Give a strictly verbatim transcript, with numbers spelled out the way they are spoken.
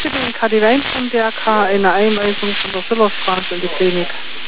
Sie den Kadi Wein von D R K, eine Einweisung von der Schillerstraße in die Klinik.